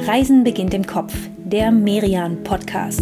Reisen beginnt im Kopf, der Merian-Podcast.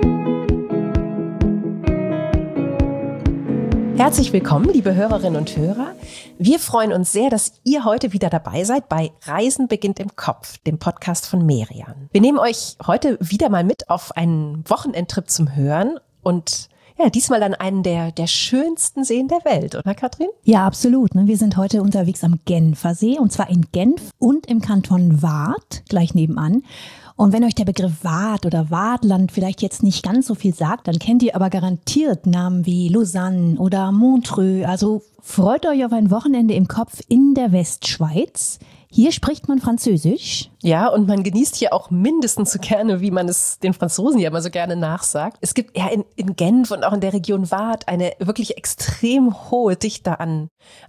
Herzlich willkommen, liebe Hörerinnen und Hörer. Wir freuen uns sehr, dass ihr heute wieder dabei seid bei Reisen beginnt im Kopf, dem Podcast von Merian. Wir nehmen euch heute wieder mal mit auf einen Wochenendtrip zum Hören und ja, diesmal an einen der schönsten Seen der Welt, oder Katrin? Ja, absolut. Wir sind heute unterwegs am Genfersee und zwar in Genf und im Kanton Waadt, gleich nebenan. Und wenn euch der Begriff Waadt oder Waadtland vielleicht jetzt nicht ganz so viel sagt, dann kennt ihr aber garantiert Namen wie Lausanne oder Montreux. Also freut euch auf ein Wochenende im Kopf in der Westschweiz. Hier spricht man Französisch. Ja, und man genießt hier auch mindestens so gerne, wie man es den Franzosen ja immer so gerne nachsagt. Es gibt ja in Genf und auch in der Region Waadt eine wirklich extrem hohe Dichte an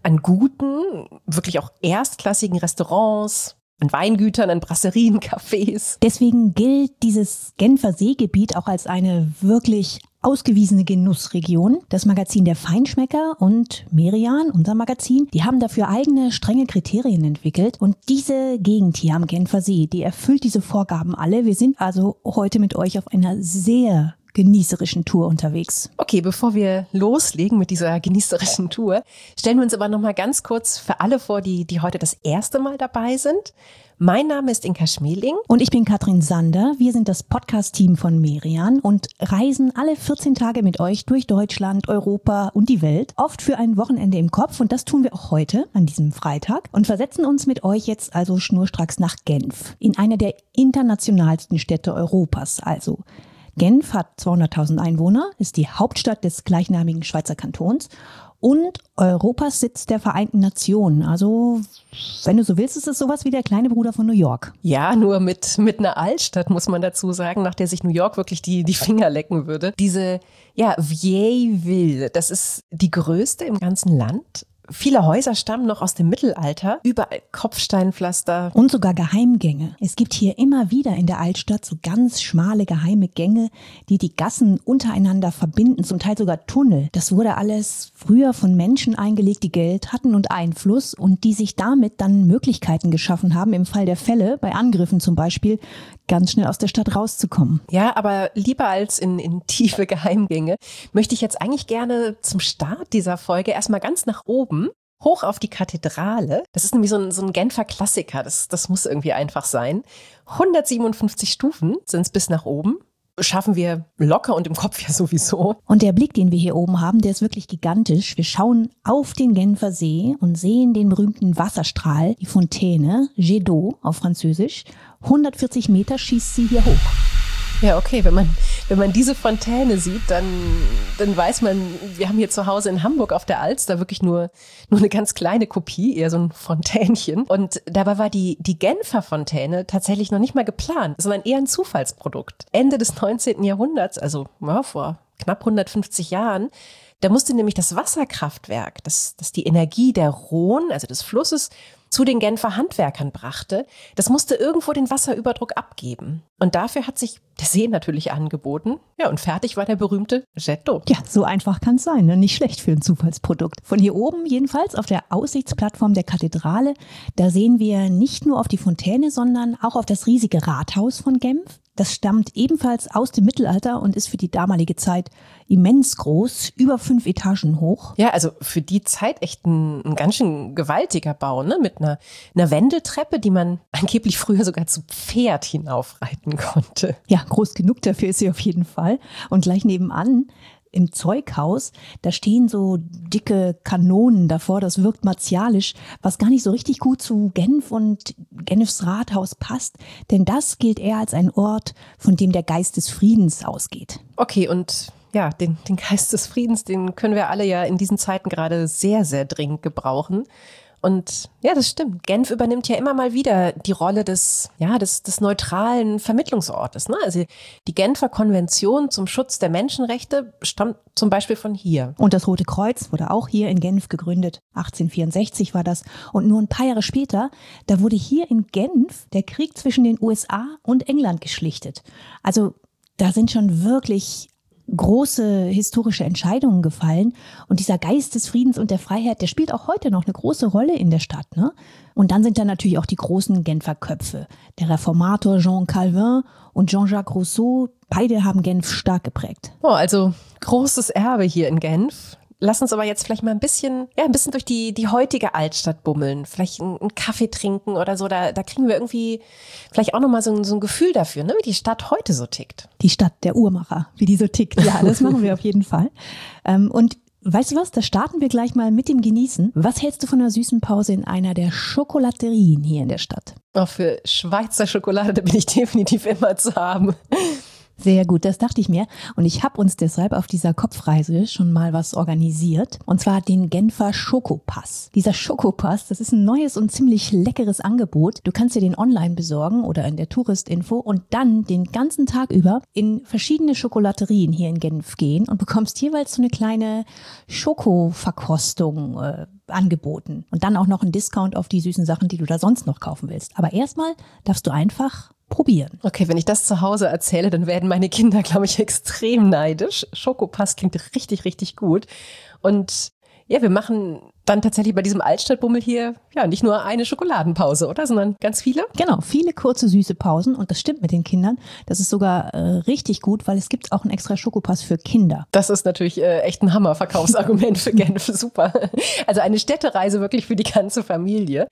guten, wirklich auch erstklassigen Restaurants, an Weingütern, an Brasserien, Cafés. Deswegen gilt dieses Genfer Seegebiet auch als eine wirklich ausgewiesene Genussregion. Das Magazin der Feinschmecker und Merian, unser Magazin, die haben dafür eigene strenge Kriterien entwickelt. Und diese Gegend hier am Genfer See, die erfüllt diese Vorgaben alle. Wir sind also heute mit euch auf einer sehr genießerischen Tour unterwegs. Okay, bevor wir loslegen mit dieser genießerischen Tour, stellen wir uns aber noch mal ganz kurz für alle vor, die heute das erste Mal dabei sind. Mein Name ist Inka Schmeling. Und ich bin Katrin Sander. Wir sind das Podcast-Team von Merian und reisen alle 14 Tage mit euch durch Deutschland, Europa und die Welt. Oft für ein Wochenende im Kopf und das tun wir auch heute, an diesem Freitag. Und versetzen uns mit euch jetzt also schnurstracks nach Genf, in eine der internationalsten Städte Europas. Also Genf hat 200.000 Einwohner, ist die Hauptstadt des gleichnamigen Schweizer Kantons und Europas Sitz der Vereinten Nationen. Also, wenn du so willst, ist es sowas wie der kleine Bruder von New York. Ja, nur mit einer Altstadt, muss man dazu sagen, nach der sich New York wirklich die Finger lecken würde. Diese, Vieille Ville, das ist die größte im ganzen Land. Viele Häuser stammen noch aus dem Mittelalter, überall Kopfsteinpflaster. Und sogar Geheimgänge. Es gibt hier immer wieder in der Altstadt so ganz schmale geheime Gänge, die Gassen untereinander verbinden, zum Teil sogar Tunnel. Das wurde alles früher von Menschen eingelegt, die Geld hatten und Einfluss und die sich damit dann Möglichkeiten geschaffen haben, im Fall der Fälle, bei Angriffen zum Beispiel, ganz schnell aus der Stadt rauszukommen. Ja, aber lieber als in tiefe Geheimgänge möchte ich jetzt eigentlich gerne zum Start dieser Folge erstmal ganz nach oben, hoch auf die Kathedrale. Das ist nämlich so ein Genfer Klassiker, das muss irgendwie einfach sein. 157 Stufen sind es bis nach oben. Schaffen wir locker und im Kopf ja sowieso. Und der Blick, den wir hier oben haben, der ist wirklich gigantisch. Wir schauen auf den Genfer See und sehen den berühmten Wasserstrahl, die Fontäne, Jet d'eau auf Französisch. 140 Meter schießt sie hier hoch. Ja, okay, wenn man diese Fontäne sieht, dann weiß man, wir haben hier zu Hause in Hamburg auf der Alster wirklich nur eine ganz kleine Kopie, eher so ein Fontänchen. Und dabei war die Genfer Fontäne tatsächlich noch nicht mal geplant, sondern eher ein Zufallsprodukt. Ende des 19. Jahrhunderts, also vor knapp 150 Jahren, da musste nämlich das Wasserkraftwerk, das die Energie der Rhône, also des Flusses, zu den Genfer Handwerkern brachte, das musste irgendwo den Wasserüberdruck abgeben. Und dafür hat sich der See natürlich angeboten. Ja, und fertig war der berühmte Jet d'eau. Ja, so einfach kann es sein, ne? Nicht schlecht für ein Zufallsprodukt. Von hier oben jedenfalls auf der Aussichtsplattform der Kathedrale, da sehen wir nicht nur auf die Fontäne, sondern auch auf das riesige Rathaus von Genf. Das stammt ebenfalls aus dem Mittelalter und ist für die damalige Zeit immens groß, über 5 Etagen hoch. Ja, also für die Zeit echt ein ganz schön gewaltiger Bau, ne? Mit einer Wendeltreppe, die man angeblich früher sogar zu Pferd hinaufreiten konnte. Ja, groß genug dafür ist sie auf jeden Fall. Und gleich nebenan im Zeughaus, da stehen so dicke Kanonen davor, das wirkt martialisch, was gar nicht so richtig gut zu Genf und Genfs Rathaus passt, denn das gilt eher als ein Ort, von dem der Geist des Friedens ausgeht. Okay, und ja, den Geist des Friedens, den können wir alle ja in diesen Zeiten gerade sehr, sehr dringend gebrauchen. Und ja, das stimmt. Genf übernimmt ja immer mal wieder die Rolle des neutralen Vermittlungsortes, ne? Also die Genfer Konvention zum Schutz der Menschenrechte stammt zum Beispiel von hier. Und das Rote Kreuz wurde auch hier in Genf gegründet. 1864 war das. Und nur ein paar Jahre später, da wurde hier in Genf der Krieg zwischen den USA und England geschlichtet. Also da sind schon wirklich große historische Entscheidungen gefallen. Und dieser Geist des Friedens und der Freiheit, der spielt auch heute noch eine große Rolle in der Stadt, ne? Und dann sind da natürlich auch die großen Genfer Köpfe. Der Reformator Jean Calvin und Jean-Jacques Rousseau, beide haben Genf stark geprägt. Oh, also großes Erbe hier in Genf. Lass uns aber jetzt vielleicht mal ein bisschen durch die heutige Altstadt bummeln. Vielleicht einen Kaffee trinken oder so. Da kriegen wir irgendwie vielleicht auch nochmal so ein Gefühl dafür, ne, wie die Stadt heute so tickt. Die Stadt der Uhrmacher, wie die so tickt. Ja, das machen wir auf jeden Fall. Und weißt du was, da starten wir gleich mal mit dem Genießen. Was hältst du von einer süßen Pause in einer der Schokolaterien hier in der Stadt? Auch für Schweizer Schokolade, da bin ich definitiv immer zu haben. Sehr gut, das dachte ich mir. Und ich habe uns deshalb auf dieser Kopfreise schon mal was organisiert. Und zwar den Genfer Schokopass. Dieser Schokopass, das ist ein neues und ziemlich leckeres Angebot. Du kannst dir den online besorgen oder in der Touristinfo und dann den ganzen Tag über in verschiedene Schokolaterien hier in Genf gehen und bekommst jeweils so eine kleine Schokoverkostung angeboten. Und dann auch noch einen Discount auf die süßen Sachen, die du da sonst noch kaufen willst. Aber erstmal darfst du einfach probieren. Okay, wenn ich das zu Hause erzähle, dann werden meine Kinder, glaube ich, extrem neidisch. Schokopass klingt richtig, richtig gut. Und ja, wir machen dann tatsächlich bei diesem Altstadtbummel hier ja nicht nur eine Schokoladenpause, oder? Sondern ganz viele? Genau, viele kurze, süße Pausen. Und das stimmt mit den Kindern. Das ist sogar richtig gut, weil es gibt auch einen extra Schokopass für Kinder. Das ist natürlich echt ein Hammer-Verkaufsargument für Genf. Super. Also eine Städtereise wirklich für die ganze Familie.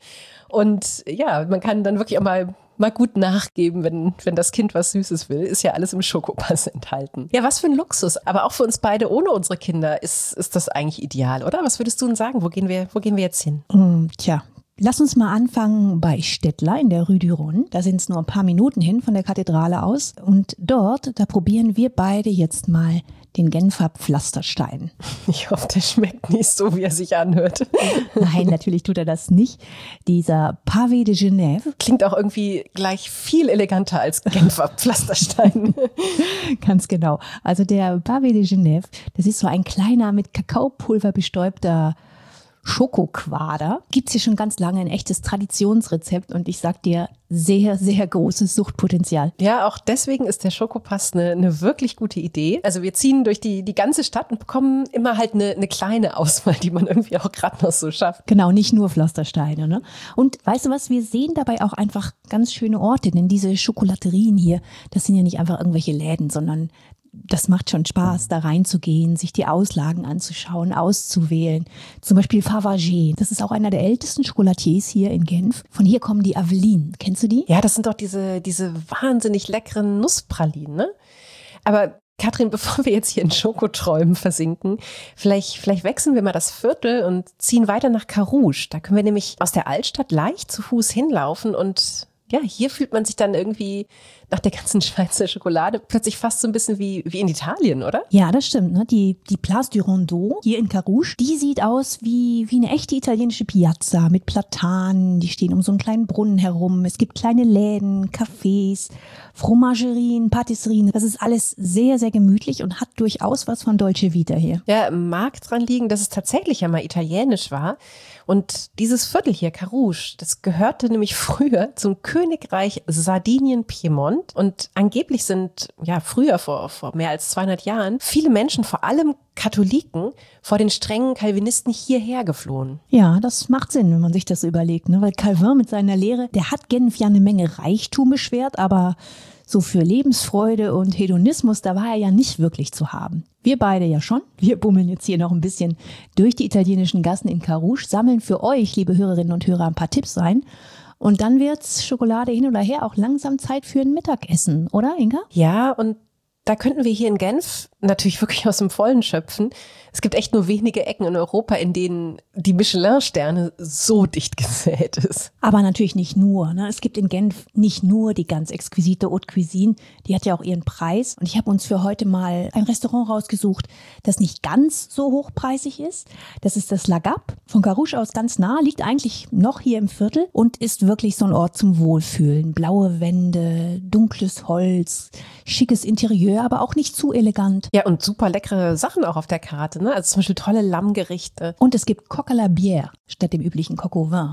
Und ja, man kann dann wirklich auch mal gut nachgeben, wenn das Kind was Süßes will, ist ja alles im Schokopass enthalten. Ja, was für ein Luxus. Aber auch für uns beide ohne unsere Kinder ist das eigentlich ideal, oder? Was würdest du denn sagen? Wo gehen wir jetzt hin? Tja, lass uns mal anfangen bei Stettler in der Rue du Rhône. Da sind es nur ein paar Minuten hin von der Kathedrale aus. Und dort, da probieren wir beide jetzt mal den Genfer Pflasterstein. Ich hoffe, der schmeckt nicht so, wie er sich anhört. Nein, natürlich tut er das nicht. Dieser Pavé de Genève. Klingt auch irgendwie gleich viel eleganter als Genfer Pflasterstein. Ganz genau. Also der Pavé de Genève, das ist so ein kleiner mit Kakaopulver bestäubter Schokoquader. Gibt's hier schon ganz lange, ein echtes Traditionsrezept und ich sag dir, sehr, sehr großes Suchtpotenzial. Ja, auch deswegen ist der Schokopass eine wirklich gute Idee. Also wir ziehen durch die ganze Stadt und bekommen immer halt eine kleine Auswahl, die man irgendwie auch gerade noch so schafft. Genau, nicht nur Pflastersteine, ne? Und weißt du was, wir sehen dabei auch einfach ganz schöne Orte, denn diese Schokolaterien hier, das sind ja nicht einfach irgendwelche Läden, sondern das macht schon Spaß, da reinzugehen, sich die Auslagen anzuschauen, auszuwählen. Zum Beispiel Fabergé, das ist auch einer der ältesten Chocolatiers hier in Genf. Von hier kommen die Avelines. Kennst du die? Ja, das sind doch diese wahnsinnig leckeren Nusspralinen, ne? Aber Katrin, bevor wir jetzt hier in Schokoträumen versinken, vielleicht wechseln wir mal das Viertel und ziehen weiter nach Carouge. Da können wir nämlich aus der Altstadt leicht zu Fuß hinlaufen und ja, hier fühlt man sich dann irgendwie nach der ganzen Schweizer Schokolade plötzlich fast so ein bisschen wie in Italien, oder? Ja, das stimmt. Ne? Die Place du Rondeau hier in Carouge, die sieht aus wie eine echte italienische Piazza mit Platanen. Die stehen um so einen kleinen Brunnen herum. Es gibt kleine Läden, Cafés, Fromagerien, Patisserien. Das ist alles sehr, sehr gemütlich und hat durchaus was von Dolce Vita hier. Ja, mag dran liegen, dass es tatsächlich ja mal italienisch war. Und dieses Viertel hier, Carouge, das gehörte nämlich früher zum Königreich Sardinien-Piemont. Und angeblich sind ja früher, vor mehr als 200 Jahren, viele Menschen, vor allem Katholiken, vor den strengen Calvinisten hierher geflohen. Ja, das macht Sinn, wenn man sich das so überlegt, ne? Weil Calvin mit seiner Lehre, der hat Genf ja eine Menge Reichtum beschert, aber so für Lebensfreude und Hedonismus, da war er ja nicht wirklich zu haben. Wir beide ja schon. Wir bummeln jetzt hier noch ein bisschen durch die italienischen Gassen in Carouge, sammeln für euch, liebe Hörerinnen und Hörer, ein paar Tipps ein. Und dann wird's Schokolade hin oder her auch langsam Zeit für ein Mittagessen, oder Inga? Ja, und da könnten wir hier in Genf natürlich wirklich aus dem Vollen schöpfen. Es gibt echt nur wenige Ecken in Europa, in denen die Michelin-Sterne so dicht gesät ist. Aber natürlich nicht nur, ne? Es gibt in Genf nicht nur die ganz exquisite Haute Cuisine, die hat ja auch ihren Preis. Und ich habe uns für heute mal ein Restaurant rausgesucht, das nicht ganz so hochpreisig ist. Das ist das La Gap, von Carouge aus ganz nah, liegt eigentlich noch hier im Viertel und ist wirklich so ein Ort zum Wohlfühlen. Blaue Wände, dunkles Holz, schickes Interieur, aber auch nicht zu elegant. Ja, und super leckere Sachen auch auf der Karte, ne? Also zum Beispiel tolle Lammgerichte. Und es gibt Coq à la bière statt dem üblichen Coq au vin.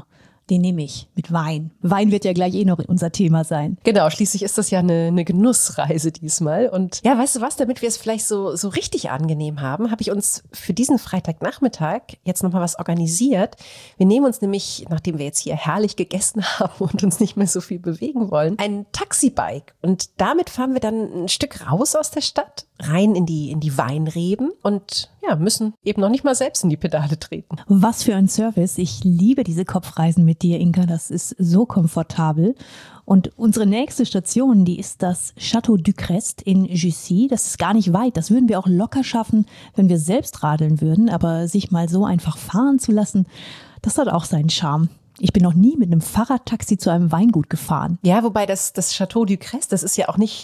Den nehme ich mit Wein. Wein wird ja gleich noch unser Thema sein. Genau, schließlich ist das ja eine Genussreise diesmal. Und ja, weißt du was, damit wir es vielleicht so richtig angenehm haben, habe ich uns für diesen Freitagnachmittag jetzt nochmal was organisiert. Wir nehmen uns nämlich, nachdem wir jetzt hier herrlich gegessen haben und uns nicht mehr so viel bewegen wollen, ein Taxibike. Und damit fahren wir dann ein Stück raus aus der Stadt, rein in die Weinreben und ja, müssen eben noch nicht mal selbst in die Pedale treten. Was für ein Service. Ich liebe diese Kopfreisen mit dir, Inka. Das ist so komfortabel. Und unsere nächste Station, die ist das Château du Crest in Jussy. Das ist gar nicht weit. Das würden wir auch locker schaffen, wenn wir selbst radeln würden. Aber sich mal so einfach fahren zu lassen, das hat auch seinen Charme. Ich bin noch nie mit einem Fahrradtaxi zu einem Weingut gefahren. Ja, wobei das Château du Crest, das ist ja auch nicht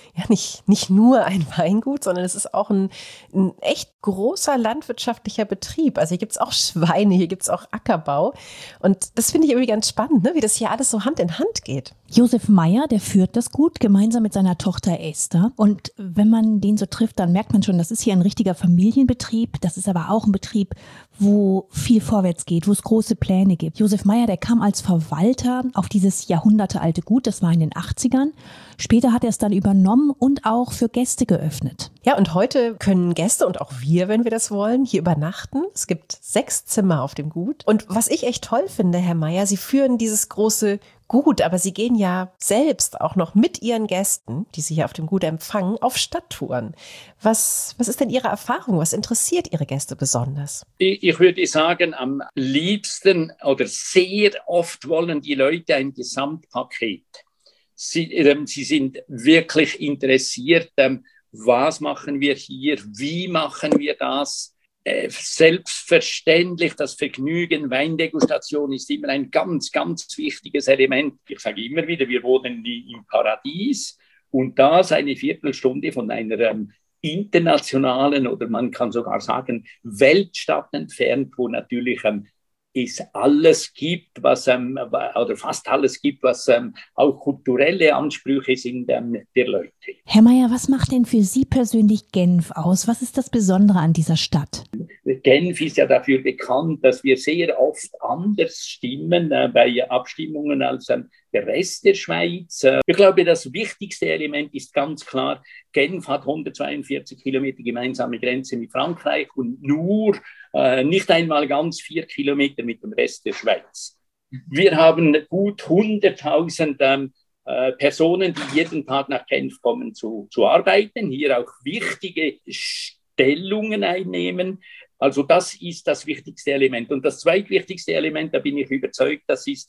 nur ein Weingut, sondern es ist auch ein echt großer landwirtschaftlicher Betrieb. Also hier gibt's auch Schweine, hier gibt's auch Ackerbau. Und das finde ich irgendwie ganz spannend, ne? Wie das hier alles so Hand in Hand geht. Josef Meyer, der führt das Gut gemeinsam mit seiner Tochter Esther. Und wenn man den so trifft, dann merkt man schon, das ist hier ein richtiger Familienbetrieb. Das ist aber auch ein Betrieb, wo viel vorwärts geht, wo es große Pläne gibt. Josef Meyer, der kam als Verwalter auf dieses jahrhundertealte Gut. Das war in den 80ern. Später hat er es dann übernommen und auch für Gäste geöffnet. Ja, und heute können Gäste und auch wir, wenn wir das wollen, hier übernachten. Es gibt 6 Zimmer auf dem Gut. Und was ich echt toll finde, Herr Meyer, Sie führen dieses große Gut, aber Sie gehen ja selbst auch noch mit Ihren Gästen, die Sie hier auf dem Gut empfangen, auf Stadttouren. Was ist denn Ihre Erfahrung? Was interessiert Ihre Gäste besonders? Ich würde sagen, am liebsten oder sehr oft wollen die Leute ein Gesamtpaket. Sie sind wirklich interessiert, was machen wir hier, wie machen wir das. Selbstverständlich, das Vergnügen, Weindegustation ist immer ein ganz, ganz wichtiges Element. Ich sage immer wieder, wir wohnen im Paradies und das eine Viertelstunde von einer internationalen oder man kann sogar sagen Weltstadt entfernt, wo natürlich es alles gibt, oder fast alles gibt, was auch kulturelle Ansprüche sind der Leute. Herr Meyer, was macht denn für Sie persönlich Genf aus? Was ist das Besondere an dieser Stadt? Genf ist ja dafür bekannt, dass wir sehr oft anders stimmen bei Abstimmungen als der Rest der Schweiz. Ich glaube, das wichtigste Element ist ganz klar, Genf hat 142 Kilometer gemeinsame Grenze mit Frankreich und nur nicht einmal ganz 4 Kilometer mit dem Rest der Schweiz. Wir haben gut 100.000 Personen, die jeden Tag nach Genf kommen zu arbeiten, hier auch wichtige Stellungen einnehmen. Also das ist das wichtigste Element. Und das zweitwichtigste Element, da bin ich überzeugt, das ist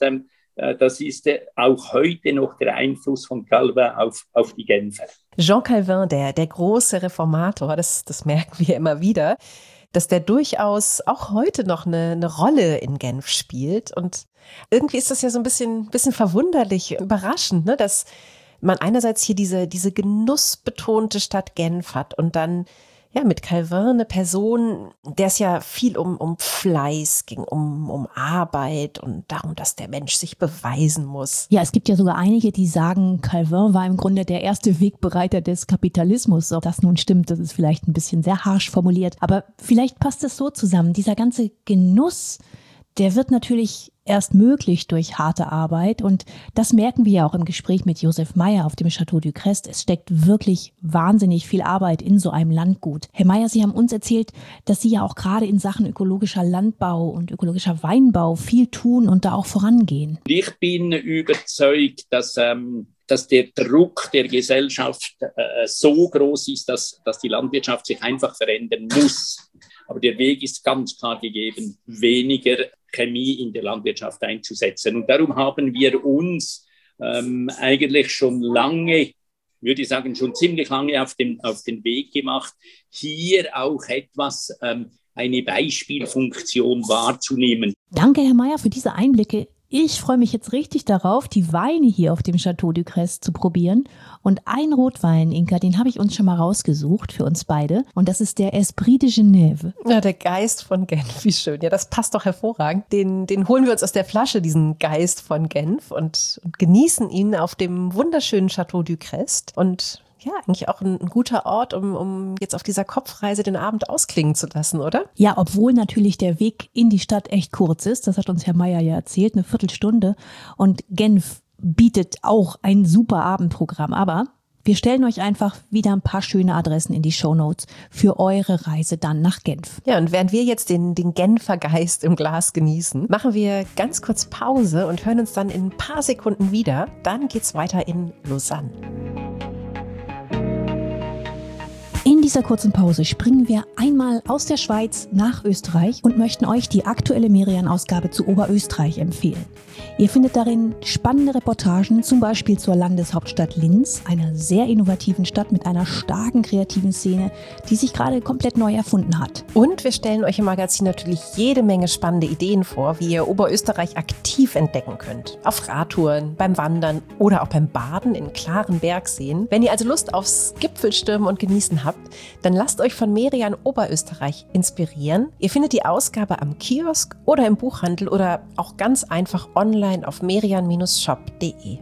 auch heute noch der Einfluss von Calvin auf die Genfer. Jean Calvin, der große Reformator, das merken wir immer wieder, dass der durchaus auch heute noch eine Rolle in Genf spielt. Und irgendwie ist das ja so ein bisschen verwunderlich, überraschend, ne? Dass man einerseits hier diese genussbetonte Stadt Genf hat und dann ja mit Calvin eine Person, der es ja viel um Fleiß ging, um Arbeit und darum, dass der Mensch sich beweisen muss. Ja, es gibt ja sogar einige, die sagen, Calvin war im Grunde der erste Wegbereiter des Kapitalismus. Ob das nun stimmt, das ist vielleicht ein bisschen sehr harsch formuliert. Aber vielleicht passt es so zusammen. Dieser ganze Genuss, der wird natürlich erst möglich durch harte Arbeit und das merken wir ja auch im Gespräch mit Josef Meyer auf dem Château du Crest. Es steckt wirklich wahnsinnig viel Arbeit in so einem Landgut. Herr Meyer, Sie haben uns erzählt, dass Sie ja auch gerade in Sachen ökologischer Landbau und ökologischer Weinbau viel tun und da auch vorangehen. Ich bin überzeugt, dass der Druck der Gesellschaft so groß ist, dass die Landwirtschaft sich einfach verändern muss. Aber der Weg ist ganz klar gegeben, weniger Chemie in der Landwirtschaft einzusetzen. Und darum haben wir uns eigentlich schon lange, würde ich sagen, schon ziemlich lange auf den Weg gemacht, hier auch etwas eine Beispielfunktion wahrzunehmen. Danke, Herr Meyer, für diese Einblicke. Ich freue mich jetzt richtig darauf, die Weine hier auf dem Château du Crest zu probieren. Und ein Rotwein, Inka, den habe ich uns schon mal rausgesucht für uns beide. Und das ist der Esprit de Genève. Ja, der Geist von Genf, wie schön. Ja, das passt doch hervorragend. Den holen wir uns aus der Flasche, diesen Geist von Genf und genießen ihn auf dem wunderschönen Château du Crest. Und ja eigentlich auch ein guter Ort, um jetzt auf dieser Kopfreise den Abend ausklingen zu lassen, oder? Ja, obwohl natürlich der Weg in die Stadt echt kurz ist, das hat uns Herr Meier ja erzählt, eine Viertelstunde. Und Genf bietet auch ein super Abendprogramm, aber wir stellen euch einfach wieder ein paar schöne Adressen in die Shownotes für eure Reise dann nach Genf. Ja, und während wir jetzt den Genfer Geist im Glas genießen, machen wir ganz kurz Pause und hören uns dann in ein paar Sekunden wieder. Dann geht's weiter in Lausanne. In dieser kurzen Pause springen wir einmal aus der Schweiz nach Österreich und möchten euch die aktuelle Merian-Ausgabe zu Oberösterreich empfehlen. Ihr findet darin spannende Reportagen, zum Beispiel zur Landeshauptstadt Linz, einer sehr innovativen Stadt mit einer starken kreativen Szene, die sich gerade komplett neu erfunden hat. Und wir stellen euch im Magazin natürlich jede Menge spannende Ideen vor, wie ihr Oberösterreich aktiv entdecken könnt. Auf Radtouren, beim Wandern oder auch beim Baden in klaren Bergseen. Wenn ihr also Lust aufs Gipfelstürmen und Genießen habt, dann lasst euch von Merian Oberösterreich inspirieren. Ihr findet die Ausgabe am Kiosk oder im Buchhandel oder auch ganz einfach online auf merian-shop.de.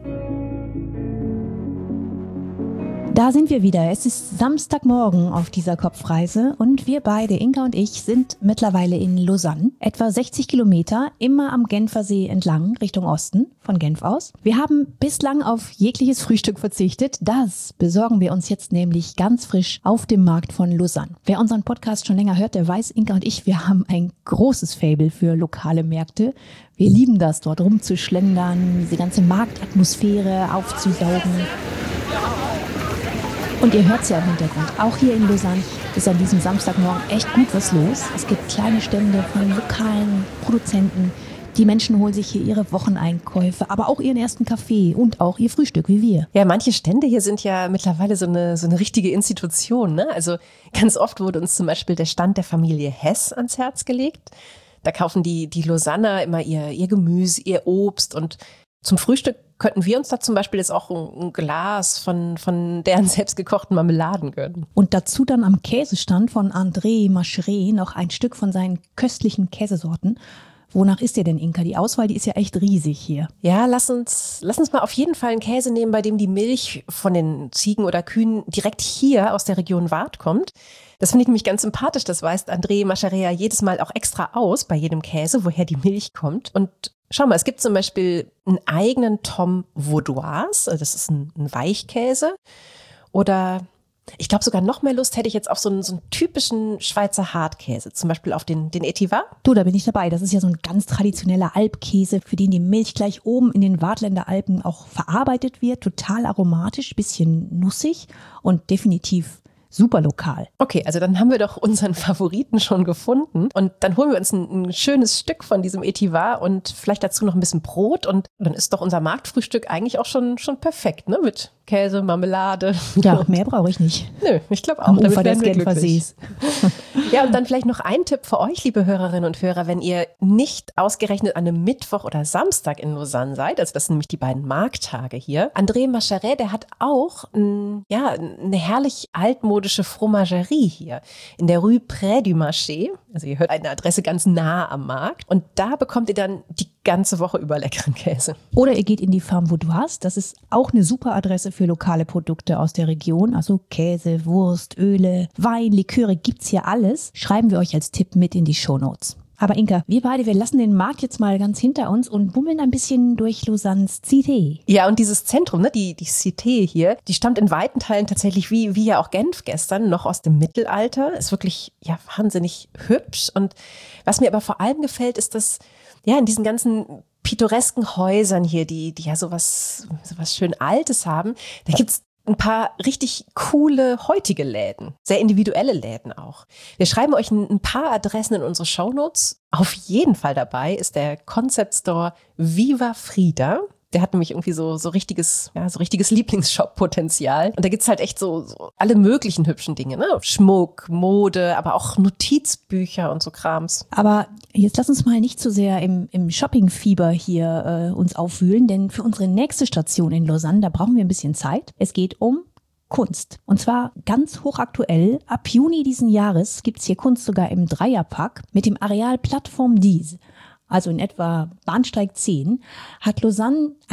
Da sind wir wieder. Es ist Samstagmorgen auf dieser Kopfreise und wir beide, Inka und ich, sind mittlerweile in Lausanne. Etwa 60 Kilometer, immer am Genfersee entlang, Richtung Osten, von Genf aus. Wir haben bislang auf jegliches Frühstück verzichtet. Das besorgen wir uns jetzt nämlich ganz frisch auf dem Markt von Lausanne. Wer unseren Podcast schon länger hört, der weiß, Inka und ich, wir haben ein großes Faible für lokale Märkte. Wir lieben das, dort rumzuschlendern, diese ganze Marktatmosphäre aufzusaugen. Und ihr hört es ja im Hintergrund, auch hier in Lausanne ist an diesem Samstagmorgen echt gut was los. Es gibt kleine Stände von lokalen Produzenten. Die Menschen holen sich hier ihre Wocheneinkäufe, aber auch ihren ersten Kaffee und auch ihr Frühstück, wie wir. Ja, manche Stände hier sind ja mittlerweile so eine richtige Institution, ne? Also ganz oft wurde uns zum Beispiel der Stand der Familie Hess ans Herz gelegt. Da kaufen die Lausanner immer ihr Gemüse, ihr Obst und zum Frühstück könnten wir uns da zum Beispiel jetzt auch ein Glas von deren selbstgekochten Marmeladen gönnen. Und dazu dann am Käsestand von André Macheret noch ein Stück von seinen köstlichen Käsesorten. Wonach ist dir denn, Inka? Die Auswahl, die ist ja echt riesig hier. Ja, lass uns mal auf jeden Fall einen Käse nehmen, bei dem die Milch von den Ziegen oder Kühen direkt hier aus der Region Waadt kommt. Das finde ich nämlich ganz sympathisch. Das weist André Macheret jedes Mal auch extra aus bei jedem Käse, woher die Milch kommt. Und schau mal, es gibt zum Beispiel einen eigenen Tom Vaudoise, also das ist ein Weichkäse. Oder ich glaube sogar noch mehr Lust hätte ich jetzt auf so einen typischen Schweizer Hartkäse, zum Beispiel auf den Étivat. Du, da bin ich dabei. Das ist ja so ein ganz traditioneller Alpkäse, für den die Milch gleich oben in den Waadtländer Alpen auch verarbeitet wird. Total aromatisch, bisschen nussig und definitiv super lokal. Okay, also dann haben wir doch unseren Favoriten schon gefunden und dann holen wir uns ein schönes Stück von diesem Étivat und vielleicht dazu noch ein bisschen Brot und dann ist doch unser Marktfrühstück eigentlich auch schon perfekt, ne? Mit Käse, Marmelade. Ja, mehr brauche ich nicht. Nö, ich glaube auch. Am Ufer des Genfersees. Ja, und dann vielleicht noch ein Tipp für euch, liebe Hörerinnen und Hörer, wenn ihr nicht ausgerechnet an einem Mittwoch oder Samstag in Lausanne seid, also das sind nämlich die beiden Markttage hier. André Macheret, der hat auch eine herrlich altmodische Fromagerie hier in der Rue Près du Marché. Also ihr hört eine Adresse ganz nah am Markt und da bekommt ihr dann die ganze Woche über leckeren Käse. Oder ihr geht in die Ferme Vaudoise, das ist auch eine super Adresse für lokale Produkte aus der Region, also Käse, Wurst, Öle, Wein, Liköre, gibt's hier alles. Schreiben wir euch als Tipp mit in die Shownotes. Aber Inka, wir lassen den Markt jetzt mal ganz hinter uns und bummeln ein bisschen durch Lausannes Cité. Ja, und dieses Zentrum, ne, die Cité hier, die stammt in weiten Teilen tatsächlich wie ja auch Genf gestern noch aus dem Mittelalter. Ist wirklich ja wahnsinnig hübsch. Und was mir aber vor allem gefällt, ist, dass ja in diesen ganzen pittoresken Häusern hier, die ja sowas schön Altes haben, da gibt's ein paar richtig coole heutige Läden, sehr individuelle Läden auch. Wir schreiben euch ein paar Adressen in unsere Shownotes. Auf jeden Fall dabei ist der Concept Store Viva Frida. Der hat nämlich irgendwie so richtiges Lieblingsshop-Potenzial. Und da gibt's halt echt so alle möglichen hübschen Dinge, ne? Schmuck, Mode, aber auch Notizbücher und so Krams. Aber jetzt lass uns mal nicht zu sehr im Shopping-Fieber hier uns aufwühlen, denn für unsere nächste Station in Lausanne, da brauchen wir ein bisschen Zeit. Es geht um Kunst. Und zwar ganz hochaktuell. Ab Juni diesen Jahres gibt's hier Kunst sogar im Dreierpack mit dem Areal Plattform 10. Also in etwa Bahnsteig 10, hat Lausanne ein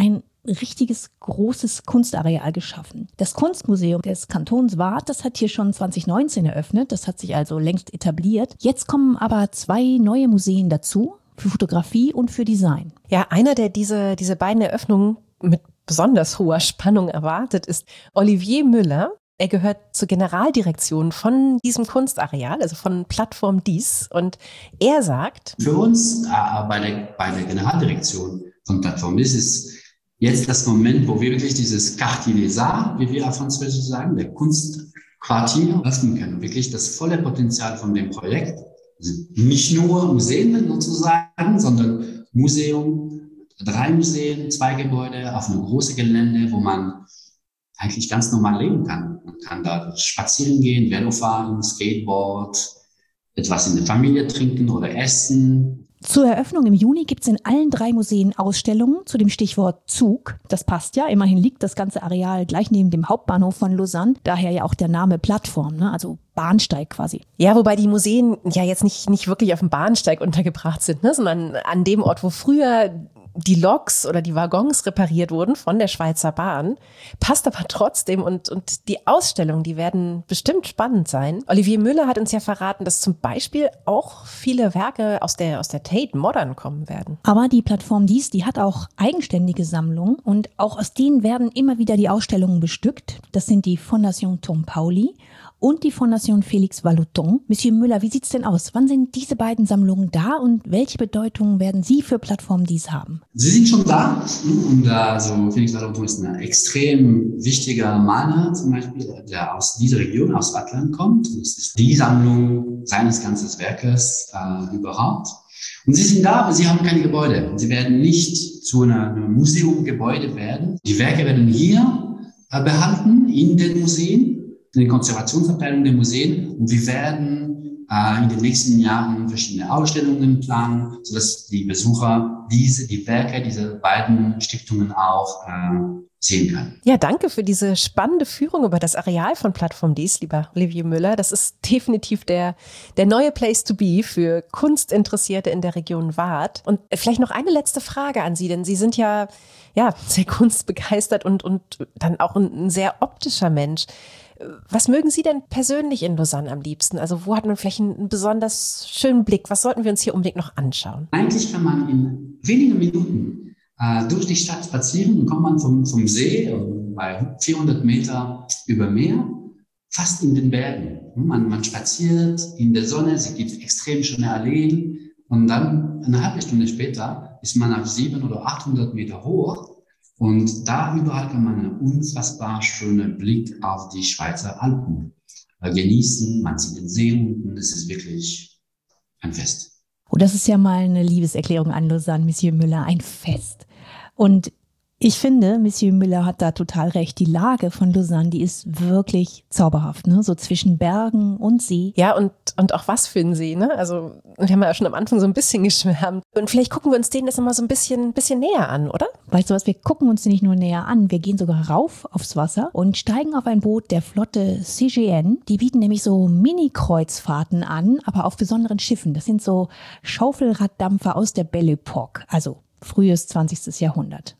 richtiges großes Kunstareal geschaffen. Das Kunstmuseum des Kantons Waadt, das hat hier schon 2019 eröffnet. Das hat sich also längst etabliert. Jetzt kommen aber 2 neue Museen dazu, für Fotografie und für Design. Ja, einer, der diese beiden Eröffnungen mit besonders hoher Spannung erwartet, ist Olivier Müller. Er gehört zur Generaldirektion von diesem Kunstareal, also von Plattform Dies. Und er sagt: Für uns bei der Generaldirektion von Plattform Dies ist jetzt das Moment, wo wir wirklich dieses Quartier des Arts, wie wir auf Französisch sagen, der Kunstquartier öffnen können. Wirklich das volle Potenzial von dem Projekt. Also nicht nur Museen sozusagen, sondern Museum, 3 Museen, 2 Gebäude auf einem großen Gelände, wo man eigentlich ganz normal leben kann. Man kann da spazieren gehen, Velo fahren, Skateboard, etwas in der Familie trinken oder essen. Zur Eröffnung im Juni gibt es in allen 3 Museen Ausstellungen zu dem Stichwort Zug. Das passt ja, immerhin liegt das ganze Areal gleich neben dem Hauptbahnhof von Lausanne. Daher ja auch der Name Plattform, ne? Also Bahnsteig quasi. Ja, wobei die Museen ja jetzt nicht wirklich auf dem Bahnsteig untergebracht sind, ne? Sondern an dem Ort, wo früher die Loks oder die Waggons repariert wurden von der Schweizer Bahn, passt aber trotzdem und die Ausstellungen, die werden bestimmt spannend sein. Olivier Müller hat uns ja verraten, dass zum Beispiel auch viele Werke aus der Tate Modern kommen werden. Aber die Plattform Dies, die hat auch eigenständige Sammlungen und auch aus denen werden immer wieder die Ausstellungen bestückt. Das sind die Fondation Tom Pauli und die Fondation Félix Vallotton. Monsieur Müller, wie sieht's denn aus? Wann sind diese beiden Sammlungen da und welche Bedeutung werden Sie für Plattform Dies haben? Sie sind schon da und also Félix Vallotton ist ein extrem wichtiger Maler zum Beispiel, der aus dieser Region, aus Wattland kommt. Das ist die Sammlung seines ganzen Werkes überhaupt. Und sie sind da, aber sie haben keine Gebäude. Sie werden nicht zu einem Museumgebäude werden. Die Werke werden hier behalten in den Museen, in den Konservationsabteilungen der Museen. Und wir werden in den nächsten Jahren verschiedene Ausstellungen planen, sodass die Besucher die Werke dieser beiden Stiftungen auch sehen können. Ja, danke für diese spannende Führung über das Areal von Plattform Dies, lieber Olivier Müller. Das ist definitiv der neue Place to be für Kunstinteressierte in der Region Waadt. Und vielleicht noch eine letzte Frage an Sie, denn Sie sind ja sehr kunstbegeistert und dann auch ein sehr optischer Mensch. Was mögen Sie denn persönlich in Lausanne am liebsten? Also wo hat man vielleicht einen besonders schönen Blick? Was sollten wir uns hier unbedingt noch anschauen? Eigentlich kann man in wenigen Minuten durch die Stadt spazieren und kommt man vom See bei 400 Meter über Meer fast in den Bergen. Man spaziert in der Sonne, es gibt extrem schöne Alleen und dann eine halbe Stunde später ist man auf 700 oder 800 Meter hoch. Und da überall kann man einen unfassbar schönen Blick auf die Schweizer Alpen genießen. Man sieht den See unten, das ist wirklich ein Fest. Oh, das ist ja mal eine Liebeserklärung an Lausanne, Monsieur Müller, ein Fest. Und ich finde, Monsieur Müller hat da total recht. Die Lage von Lausanne, die ist wirklich zauberhaft, ne? So zwischen Bergen und See. Ja, und auch was für ein See, ne? Also, wir haben ja schon am Anfang so ein bisschen geschwärmt. Und vielleicht gucken wir uns den das nochmal so ein bisschen näher an, oder? Weißt du was, wir gucken uns den nicht nur näher an, wir gehen sogar rauf aufs Wasser und steigen auf ein Boot der Flotte CGN. Die bieten nämlich so Mini-Kreuzfahrten an, aber auf besonderen Schiffen. Das sind so Schaufelraddampfer aus der Belle Époque, also frühes 20. Jahrhundert,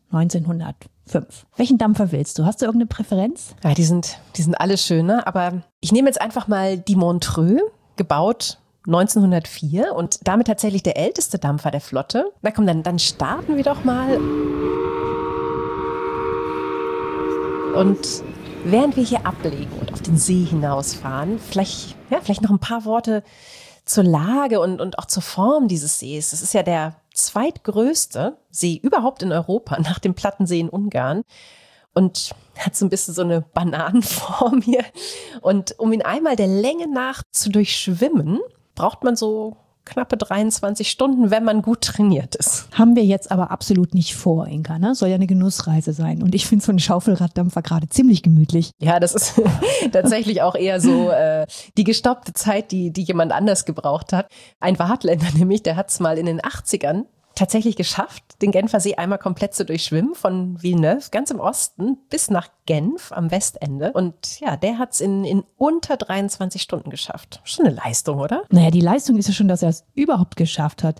1905. Welchen Dampfer willst du? Hast du irgendeine Präferenz? Ja, die sind alle schön, ne? Aber ich nehme jetzt einfach mal die Montreux, gebaut 1904 und damit tatsächlich der älteste Dampfer der Flotte. Na komm, dann starten wir doch mal. Und während wir hier ablegen und auf den See hinausfahren, vielleicht noch ein paar Worte zur Lage und auch zur Form dieses Sees. Das ist ja der zweitgrößte See überhaupt in Europa, nach dem Plattensee in Ungarn. Und hat so ein bisschen so eine Bananenform hier. Und um ihn einmal der Länge nach zu durchschwimmen, braucht man so knappe 23 Stunden, wenn man gut trainiert ist. Haben wir jetzt aber absolut nicht vor, Inka, ne? Soll ja eine Genussreise sein. Und ich finde so einen Schaufelraddampfer gerade ziemlich gemütlich. Ja, das ist tatsächlich auch eher so die gestoppte Zeit, die jemand anders gebraucht hat. Ein Waadtländer nämlich, der hat es mal in den 80ern tatsächlich geschafft, den Genfer See einmal komplett zu durchschwimmen, von Villeneuve, ganz im Osten, bis nach Genf am Westende. Und ja, der hat es in unter 23 Stunden geschafft. Schon eine Leistung, oder? Naja, die Leistung ist ja schon, dass er es überhaupt geschafft hat.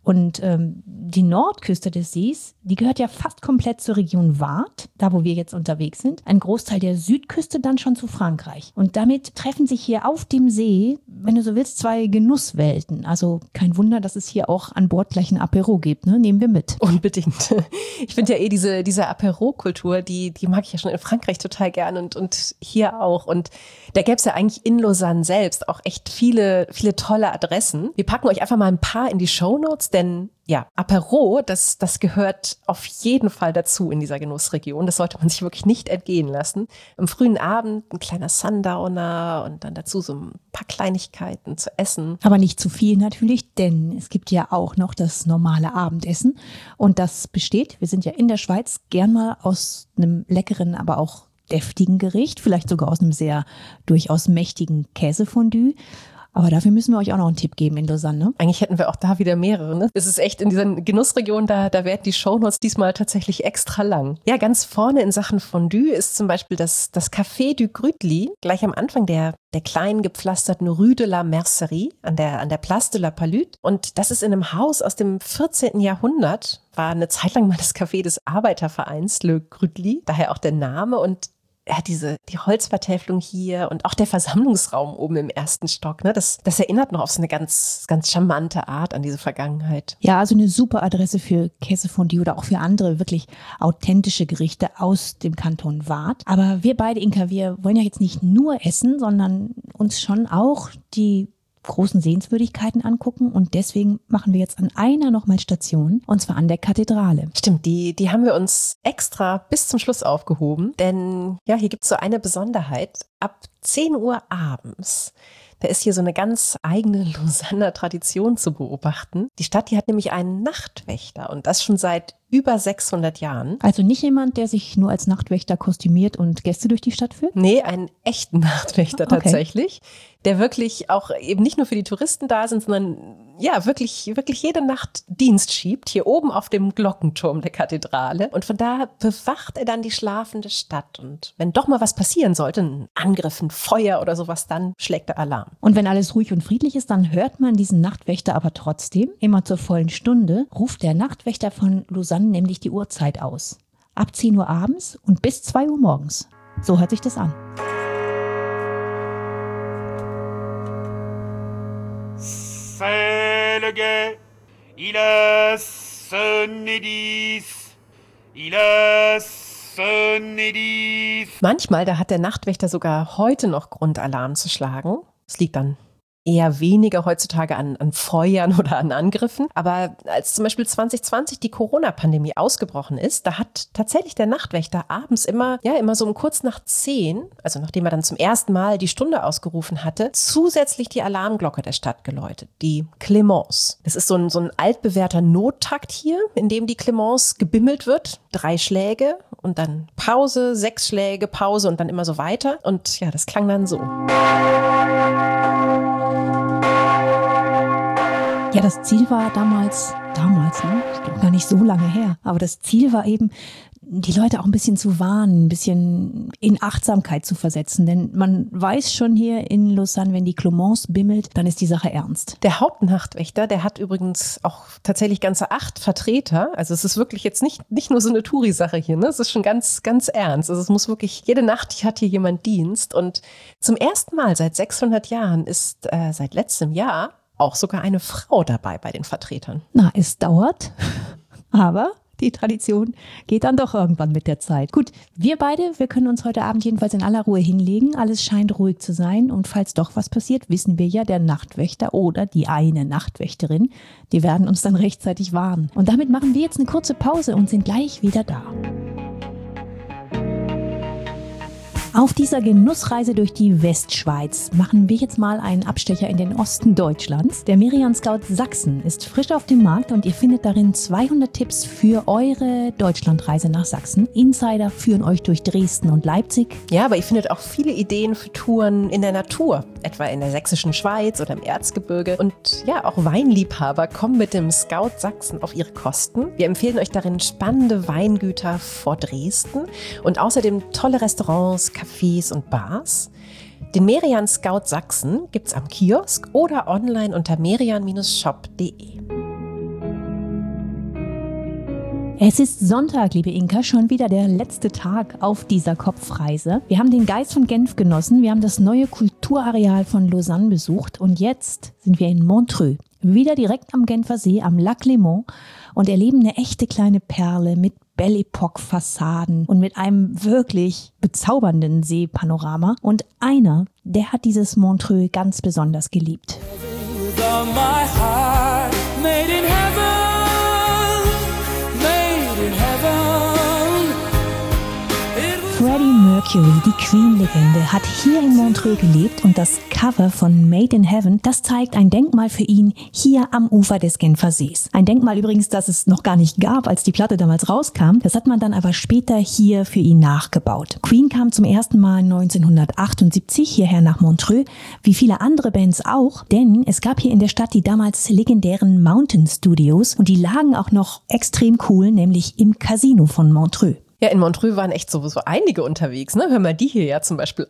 Und die Nordküste des Sees, die gehört ja fast komplett zur Region Waadt, da wo wir jetzt unterwegs sind. Ein Großteil der Südküste dann schon zu Frankreich. Und damit treffen sich hier auf dem See, wenn du so willst, zwei Genusswelten. Also kein Wunder, dass es hier auch an Bord gleich ein Apéro gibt, ne? Nehmen wir mit. Unbedingt. Ich finde ja diese Apéro-Kultur, die mag ich ja schon in Frankreich total gern und hier auch. Und da gäbe es ja eigentlich in Lausanne selbst auch echt viele tolle Adressen. Wir packen euch einfach mal ein paar in die Shownotes, denn ja, Apéro, das gehört auf jeden Fall dazu in dieser Genussregion. Das sollte man sich wirklich nicht entgehen lassen. Am frühen Abend ein kleiner Sundowner und dann dazu so ein paar Kleinigkeiten zu essen. Aber nicht zu viel natürlich, denn es gibt ja auch noch das normale Abendessen. Und das besteht, wir sind ja in der Schweiz, gern mal aus einem leckeren, aber auch deftigen Gericht, vielleicht sogar aus einem sehr durchaus mächtigen Käsefondue. Aber dafür müssen wir euch auch noch einen Tipp geben in Lausanne. Ne? Eigentlich hätten wir auch da wieder mehrere. Ne? Es ist echt in dieser Genussregion, da werden die Shownotes diesmal tatsächlich extra lang. Ja, ganz vorne in Sachen Fondue ist zum Beispiel das Café du Grütli, gleich am Anfang der kleinen gepflasterten Rue de la Mercerie an der Place de la Palud. Und das ist in einem Haus aus dem 14. Jahrhundert, war eine Zeit lang mal das Café des Arbeitervereins Le Grütli, daher auch der Name. Und ja, die Holzvertäfelung hier und auch der Versammlungsraum oben im ersten Stock, ne, das erinnert noch auf so eine ganz, ganz charmante Art an diese Vergangenheit. Ja, also eine super Adresse für Käsefondue oder auch für andere wirklich authentische Gerichte aus dem Kanton Waadt. Aber wir beide, Inka, wir wollen ja jetzt nicht nur essen, sondern uns schon auch die großen Sehenswürdigkeiten angucken und deswegen machen wir jetzt an einer nochmal Station und zwar an der Kathedrale. Stimmt, die haben wir uns extra bis zum Schluss aufgehoben, denn ja, hier gibt es so eine Besonderheit. Ab 10 Uhr abends, da ist hier so eine ganz eigene Lausanner Tradition zu beobachten. Die Stadt, die hat nämlich einen Nachtwächter und das schon seit über 600 Jahren. Also nicht jemand, der sich nur als Nachtwächter kostümiert und Gäste durch die Stadt führt? Nee, einen echten Nachtwächter tatsächlich, der wirklich auch eben nicht nur für die Touristen da sind, sondern ja, wirklich jede Nacht Dienst schiebt, hier oben auf dem Glockenturm der Kathedrale. Und von da bewacht er dann die schlafende Stadt. Und wenn doch mal was passieren sollte, ein Angriff, ein Feuer oder sowas, dann schlägt er Alarm. Und wenn alles ruhig und friedlich ist, dann hört man diesen Nachtwächter aber trotzdem. Immer zur vollen Stunde ruft der Nachtwächter von Lausanne nämlich die Uhrzeit aus. Ab 10 Uhr abends und bis 2 Uhr morgens. So hört sich das an. C'est le guet, il est sonné 10, il est sonné 10. Manchmal, da hat der Nachtwächter sogar heute noch Grund, Alarm zu schlagen. Es liegt dann eher weniger heutzutage an Feuern oder an Angriffen. Aber als zum Beispiel 2020 die Corona-Pandemie ausgebrochen ist, da hat tatsächlich der Nachtwächter abends immer so um kurz nach 10, also nachdem er dann zum ersten Mal die Stunde ausgerufen hatte, zusätzlich die Alarmglocke der Stadt geläutet, die Clémence. Das ist so ein altbewährter Nottakt hier, in dem die Clémence gebimmelt wird. 3 Schläge und dann Pause, 6 Schläge, Pause und dann immer so weiter. Und ja, das klang dann so. Ja, das Ziel war damals, ne? Gar nicht so lange her. Aber das Ziel war eben, die Leute auch ein bisschen zu warnen, ein bisschen in Achtsamkeit zu versetzen. Denn man weiß schon hier in Lausanne, wenn die Clémence bimmelt, dann ist die Sache ernst. Der Hauptnachtwächter, der hat übrigens auch tatsächlich ganze 8 Vertreter. Also es ist wirklich jetzt nicht nur so eine Touri-Sache hier, ne? Es ist schon ganz, ganz ernst. Also es muss wirklich, jede Nacht hat hier jemand Dienst. Und zum ersten Mal seit 600 Jahren ist seit letztem Jahr auch sogar eine Frau dabei bei den Vertretern. Na, es dauert, aber die Tradition geht dann doch irgendwann mit der Zeit. Gut, wir können uns heute Abend jedenfalls in aller Ruhe hinlegen. Alles scheint ruhig zu sein und falls doch was passiert, wissen wir ja, der Nachtwächter oder die eine Nachtwächterin, die werden uns dann rechtzeitig warnen. Und damit machen wir jetzt eine kurze Pause und sind gleich wieder da. Auf dieser Genussreise durch die Westschweiz machen wir jetzt mal einen Abstecher in den Osten Deutschlands. Der Merian Scout Sachsen ist frisch auf dem Markt und ihr findet darin 200 Tipps für eure Deutschlandreise nach Sachsen. Insider führen euch durch Dresden und Leipzig. Ja, aber ihr findet auch viele Ideen für Touren in der Natur, etwa in der sächsischen Schweiz oder im Erzgebirge. Und ja, auch Weinliebhaber kommen mit dem Scout Sachsen auf ihre Kosten. Wir empfehlen euch darin spannende Weingüter vor Dresden und außerdem tolle Restaurants, Cafés und Bars. Den Merian Scout Sachsen gibt's am Kiosk oder online unter merian-shop.de. Es ist Sonntag, liebe Inka, schon wieder der letzte Tag auf dieser Kopfreise. Wir haben den Geist von Genf genossen, wir haben das neue Kulturareal von Lausanne besucht und jetzt sind wir in Montreux, wieder direkt am Genfer See, am Lac Léman und erleben eine echte kleine Perle mit Belle Époque-Fassaden und mit einem wirklich bezaubernden Seepanorama. Und einer, der hat dieses Montreux ganz besonders geliebt. Freddie Mercury, die Queen-Legende, hat hier in Montreux gelebt und das Cover von Made in Heaven, das zeigt ein Denkmal für ihn hier am Ufer des Genfer Sees. Ein Denkmal übrigens, das es noch gar nicht gab, als die Platte damals rauskam. Das hat man dann aber später hier für ihn nachgebaut. Queen kam zum ersten Mal 1978 hierher nach Montreux, wie viele andere Bands auch, denn es gab hier in der Stadt die damals legendären Mountain Studios und die lagen auch noch extrem cool, nämlich im Casino von Montreux. Ja, in Montreux waren echt so einige unterwegs, ne? Hör mal die hier ja zum Beispiel.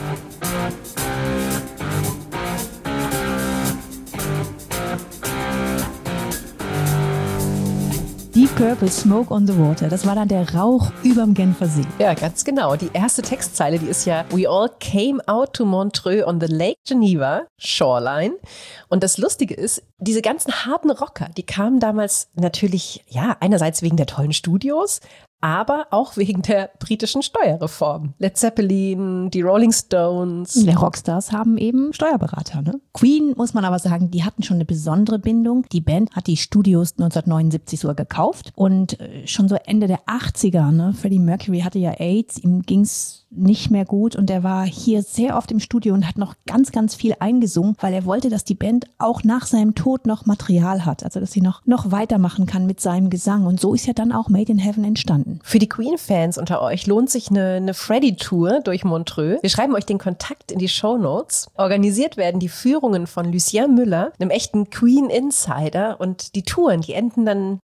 Deep Purple, Smoke on the Water, das war dann der Rauch überm Genfer See. Ja, ganz genau. Die erste Textzeile, die ist ja We all came out to Montreux on the Lake Geneva Shoreline. Und das Lustige ist, diese ganzen harten Rocker, die kamen damals natürlich, ja, einerseits wegen der tollen Studios, aber auch wegen der britischen Steuerreform. Led Zeppelin, die Rolling Stones. Die Rockstars haben eben Steuerberater, ne? Queen, muss man aber sagen, die hatten schon eine besondere Bindung. Die Band hat die Studios 1979 sogar gekauft und schon so Ende der 80er, ne? Freddie Mercury hatte ja AIDS, ihm ging's nicht mehr gut und er war hier sehr oft im Studio und hat noch ganz, ganz viel eingesungen, weil er wollte, dass die Band auch nach seinem Tod noch Material hat, also dass sie noch weitermachen kann mit seinem Gesang und so ist ja dann auch Made in Heaven entstanden. Für die Queen-Fans unter euch lohnt sich eine Freddie-Tour durch Montreux. Wir schreiben euch den Kontakt in die Shownotes. Organisiert werden die Führungen von Lucien Müller, einem echten Queen-Insider und die Touren, die enden dann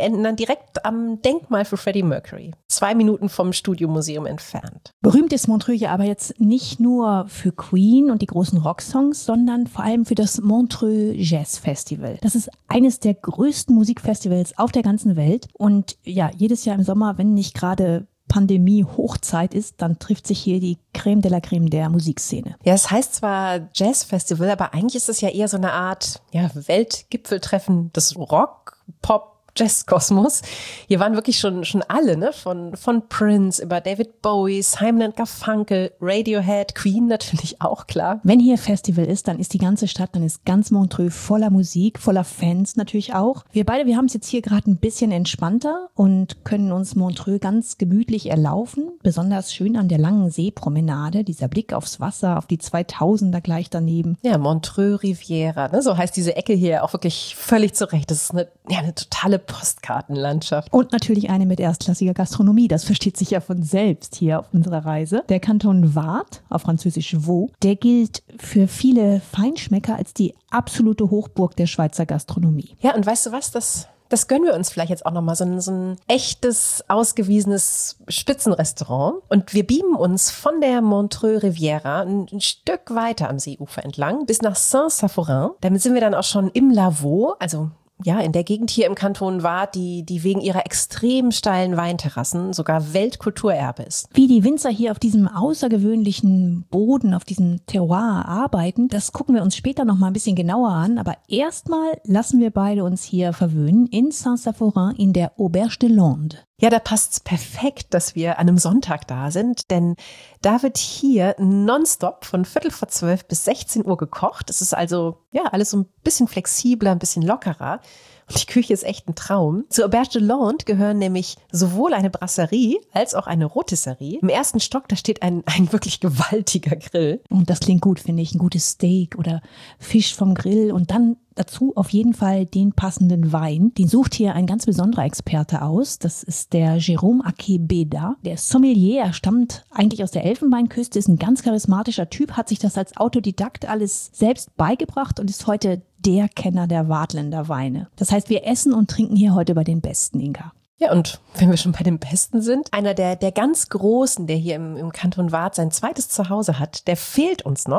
direkt am Denkmal für Freddie Mercury. 2 Minuten vom Studiomuseum entfernt. Berühmt ist Montreux ja aber jetzt nicht nur für Queen und die großen Rocksongs, sondern vor allem für das Montreux Jazz Festival. Das ist eines der größten Musikfestivals auf der ganzen Welt. Und ja, jedes Jahr im Sommer, wenn nicht gerade Pandemie-Hochzeit ist, dann trifft sich hier die Creme de la Creme der Musikszene. Ja, es heißt zwar Jazz-Festival, aber eigentlich ist es ja eher so eine Art Weltgipfeltreffen des Rock, Pop, Jazzkosmos. Hier waren wirklich schon alle, ne? Von Prince über David Bowie, Simon & Garfunkel, Radiohead, Queen natürlich auch, klar. Wenn hier Festival ist, dann ist die ganze Stadt, dann ist ganz Montreux voller Musik, voller Fans natürlich auch. Wir haben es jetzt hier gerade ein bisschen entspannter und können uns Montreux ganz gemütlich erlaufen. Besonders schön an der langen Seepromenade, dieser Blick aufs Wasser, auf die 2000er gleich daneben. Ja, Montreux Riviera, ne? So heißt diese Ecke hier auch wirklich völlig zurecht. Das ist eine totale Postkartenlandschaft. Und natürlich eine mit erstklassiger Gastronomie. Das versteht sich ja von selbst hier auf unserer Reise. Der Kanton Waadt, auf Französisch Vaud, der gilt für viele Feinschmecker als die absolute Hochburg der Schweizer Gastronomie. Ja, und weißt du was, das gönnen wir uns vielleicht jetzt auch nochmal, so ein echtes, ausgewiesenes Spitzenrestaurant. Und wir beamen uns von der Montreux Riviera ein Stück weiter am Seeufer entlang bis nach Saint-Saphorin. Damit sind wir dann auch schon im Lavaux, also ja, in der Gegend hier im Kanton Waadt, die wegen ihrer extrem steilen Weinterrassen sogar Weltkulturerbe ist. Wie die Winzer hier auf diesem außergewöhnlichen Boden, auf diesem Terroir arbeiten, das gucken wir uns später noch mal ein bisschen genauer an. Aber erstmal lassen wir beide uns hier verwöhnen in Saint-Saphorin in der Auberge de Landes. Ja, da passt's perfekt, dass wir an einem Sonntag da sind, denn da wird hier nonstop von 11:45 bis 16 Uhr gekocht. Es ist also ja alles so ein bisschen flexibler, ein bisschen lockerer. Und die Küche ist echt ein Traum. Zur Auberge de Landes gehören nämlich sowohl eine Brasserie als auch eine Rotisserie. Im ersten Stock, da steht ein wirklich gewaltiger Grill. Und das klingt gut, finde ich. Ein gutes Steak oder Fisch vom Grill und dann dazu auf jeden Fall den passenden Wein. Den sucht hier ein ganz besonderer Experte aus. Das ist der Jérôme Akebeda. Der ist Sommelier, er stammt eigentlich aus der Elfenbeinküste, ist ein ganz charismatischer Typ, hat sich das als Autodidakt alles selbst beigebracht und ist heute der Kenner der Waadtländer Weine. Das heißt, wir essen und trinken hier heute bei den Besten, Inka. Ja, und wenn wir schon bei den Besten sind, einer der ganz Großen, der hier im Kanton Waadt sein zweites Zuhause hat, der fehlt uns noch.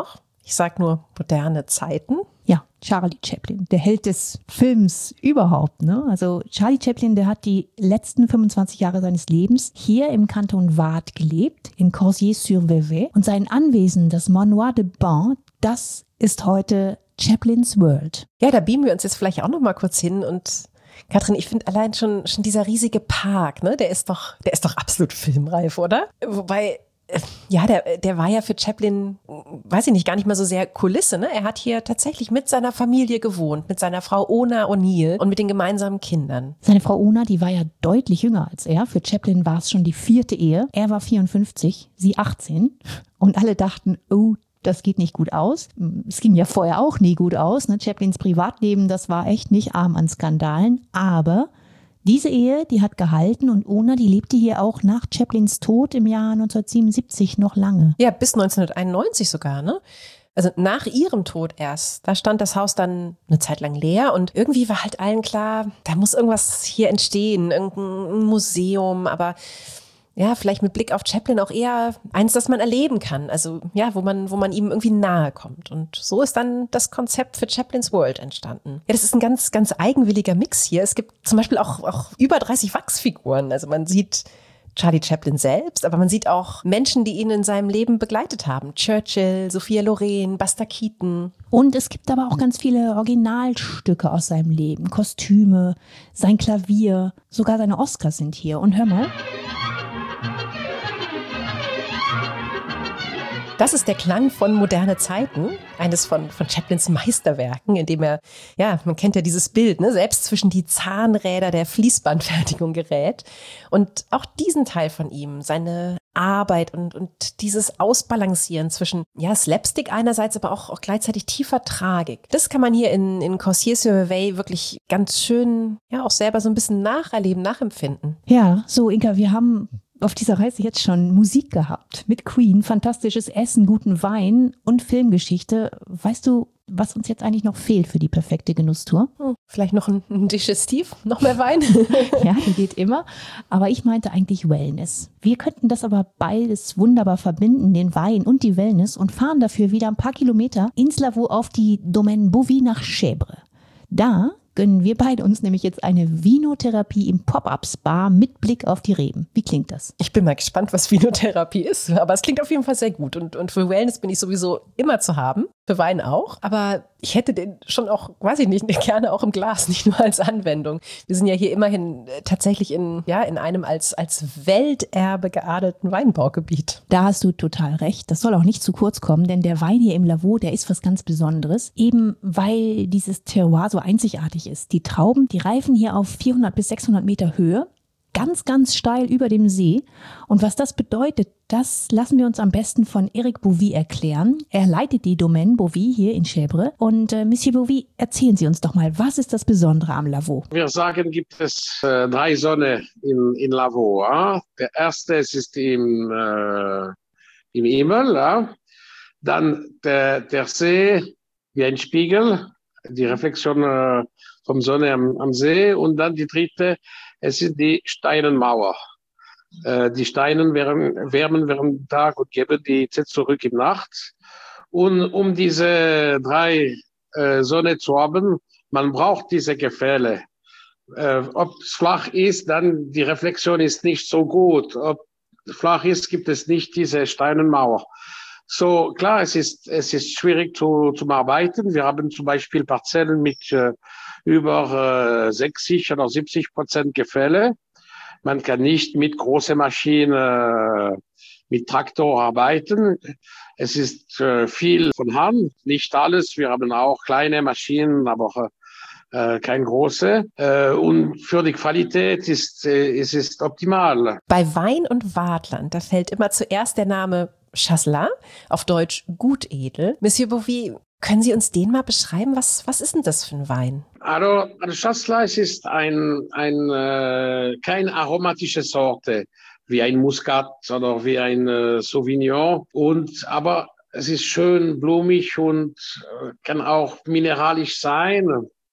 Ich sag nur moderne Zeiten. Ja, Charlie Chaplin, der Held des Films überhaupt, ne? Also Charlie Chaplin, der hat die letzten 25 Jahre seines Lebens hier im Kanton Waadt gelebt, in Corsier-sur-Vevey. Und sein Anwesen, das Manoir de Ban, das ist heute Chaplins World. Ja, da beamen wir uns jetzt vielleicht auch noch mal kurz hin. Und Katrin, ich finde allein schon dieser riesige Park, ne? Der ist doch absolut filmreif, oder? Wobei, ja, der war ja für Chaplin, weiß ich nicht, gar nicht mal so sehr Kulisse, ne? Er hat hier tatsächlich mit seiner Familie gewohnt, mit seiner Frau Ona O'Neill und mit den gemeinsamen Kindern. Seine Frau Ona, die war ja deutlich jünger als er. Für Chaplin war es schon die 4. Ehe. Er war 54, sie 18. Und alle dachten, oh, das geht nicht gut aus. Es ging ja vorher auch nie gut aus, ne? Chaplins Privatleben, das war echt nicht arm an Skandalen. Aber diese Ehe, die hat gehalten und Ona, die lebte hier auch nach Chaplins Tod im Jahr 1977 noch lange. Ja, bis 1991 sogar, ne? Also nach ihrem Tod erst. Da stand das Haus dann eine Zeit lang leer und irgendwie war halt allen klar, da muss irgendwas hier entstehen, irgendein Museum, aber ja, vielleicht mit Blick auf Chaplin auch eher eins, das man erleben kann. Also ja, wo man ihm irgendwie nahe kommt. Und so ist dann das Konzept für Chaplins World entstanden. Ja, das ist ein ganz, ganz eigenwilliger Mix hier. Es gibt zum Beispiel auch über 30 Wachsfiguren. Also man sieht Charlie Chaplin selbst, aber man sieht auch Menschen, die ihn in seinem Leben begleitet haben. Churchill, Sophia Loren, Buster Keaton. Und es gibt aber auch ganz viele Originalstücke aus seinem Leben. Kostüme, sein Klavier, sogar seine Oscars sind hier. Und hör mal. Das ist der Klang von Moderne Zeiten, eines von Chaplins Meisterwerken, in dem er, ja, man kennt ja dieses Bild, ne, selbst zwischen die Zahnräder der Fließbandfertigung gerät. Und auch diesen Teil von ihm, seine Arbeit und dieses Ausbalancieren zwischen, ja, Slapstick einerseits, aber auch gleichzeitig tiefer Tragik. Das kann man hier in Corsier-sur-Vevey wirklich ganz schön, ja, auch selber so ein bisschen nacherleben, nachempfinden. Ja, so Inka, wir haben auf dieser Reise jetzt schon Musik gehabt mit Queen, fantastisches Essen, guten Wein und Filmgeschichte. Weißt du, was uns jetzt eigentlich noch fehlt für die perfekte Genusstour? Vielleicht noch ein Digestiv, noch mehr Wein? Ja, die geht immer. Aber ich meinte eigentlich Wellness. Wir könnten das aber beides wunderbar verbinden, den Wein und die Wellness, und fahren dafür wieder ein paar Kilometer ins Lavaux auf die Domaine Bovy nach Chèvre. Da gönnen wir beide uns nämlich jetzt eine Vinotherapie im Pop-Up-Spa mit Blick auf die Reben. Wie klingt das? Ich bin mal gespannt, was Vinotherapie ist, aber es klingt auf jeden Fall sehr gut. Und für Wellness bin ich sowieso immer zu haben, für Wein auch. Aber ich hätte den schon auch, weiß ich nicht, gerne auch im Glas, nicht nur als Anwendung. Wir sind ja hier immerhin tatsächlich in einem als Welterbe geadelten Weinbaugebiet. Da hast du total recht. Das soll auch nicht zu kurz kommen, denn der Wein hier im Lavaux, der ist was ganz Besonderes. Eben weil dieses Terroir so einzigartig ist. Die Trauben, die reifen hier auf 400 bis 600 Meter Höhe, ganz, ganz steil über dem See. Und was das bedeutet, das lassen wir uns am besten von Eric Bovy erklären. Er leitet die Domaine Bovy hier in Chèvre. Und Monsieur Bovy, erzählen Sie uns doch mal, was ist das Besondere am Lavaux? Wir sagen, gibt es 3 Zonen in Lavaux. Ja? Der erste ist im Himmel. Ja? Dann der See wie ein Spiegel, die Reflexion vom Sonne am See. Und dann die dritte, es sind die Steinenmauer. Die Steine wärmen während Tag und geben die Zeit zurück in Nacht. Und um diese 3 Sonne zu haben, man braucht diese Gefälle. Ob es flach ist, dann die Reflexion ist nicht so gut. Ob es flach ist, gibt es nicht diese Steinenmauer. So, klar, es ist schwierig zum Arbeiten. Wir haben zum Beispiel Parzellen mit über 60 oder 70% Gefälle. Man kann nicht mit großen Maschinen, mit Traktor arbeiten. Es ist viel von Hand, nicht alles. Wir haben auch kleine Maschinen, aber kein große. Und für die Qualität ist es optimal. Bei Wein und Wartland, da fällt immer zuerst der Name Chasselas, auf Deutsch gutedel. Monsieur Bovy, können Sie uns den mal beschreiben? Was ist denn das für ein Wein? Also Chasselas ist keine aromatische Sorte, wie ein Muscat oder wie ein Sauvignon. Aber es ist schön blumig und kann auch mineralisch sein,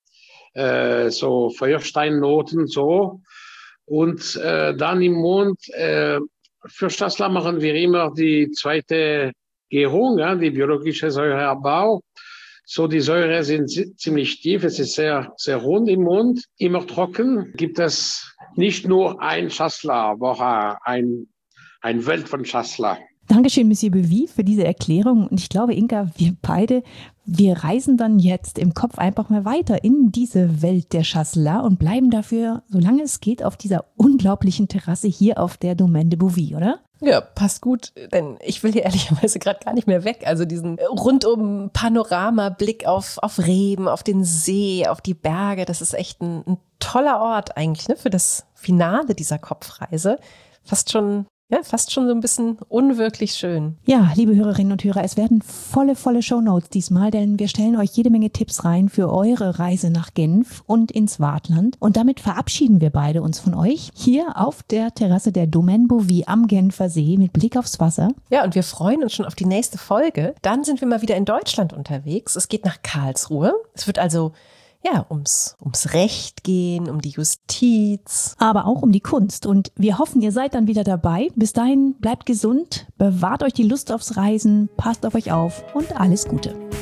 so Feuersteinnoten so. Und dann im Mund, für Chasselas machen wir immer die zweite Gärung, ja, die biologische Säureabbau. So, die Säure sind ziemlich tief, es ist sehr, sehr rund im Mund, immer trocken. Gibt es nicht nur ein Chasselas, aber auch ein Welt von Chasselas. Dankeschön, Monsieur Bevy, für diese Erklärung. Und ich glaube, Inka, wir reisen dann jetzt im Kopf einfach mal weiter in diese Welt der Chasselas und bleiben dafür, solange es geht, auf dieser unglaublichen Terrasse hier auf der Domaine de Bovy, oder? Ja, passt gut, denn ich will hier ehrlicherweise gerade gar nicht mehr weg. Also diesen rundum Panoramablick auf Reben, auf den See, auf die Berge, das ist echt ein toller Ort eigentlich, ne, für das Finale dieser Kopfreise. Fast schon so ein bisschen unwirklich schön. Ja, liebe Hörerinnen und Hörer, es werden volle Shownotes diesmal, denn wir stellen euch jede Menge Tipps rein für eure Reise nach Genf und ins Waadtland. Und damit verabschieden wir beide uns von euch hier auf der Terrasse der Domaine Bovy am Genfer See mit Blick aufs Wasser. Ja, und wir freuen uns schon auf die nächste Folge. Dann sind wir mal wieder in Deutschland unterwegs. Es geht nach Karlsruhe. Es wird also ums Recht gehen, um die Justiz. Aber auch um die Kunst. Und wir hoffen, ihr seid dann wieder dabei. Bis dahin, bleibt gesund, bewahrt euch die Lust aufs Reisen, passt auf euch auf und alles Gute.